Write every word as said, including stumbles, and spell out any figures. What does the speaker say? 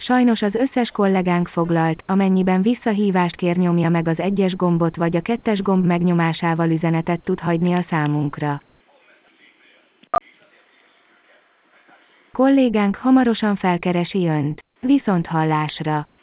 Sajnos az összes kollégánk foglalt, amennyiben visszahívást kér, nyomja meg az egyes gombot vagy a kettes gomb megnyomásával üzenetet tud hagyni a számunkra. Kollégánk hamarosan felkeresi Önt. Viszonthallásra!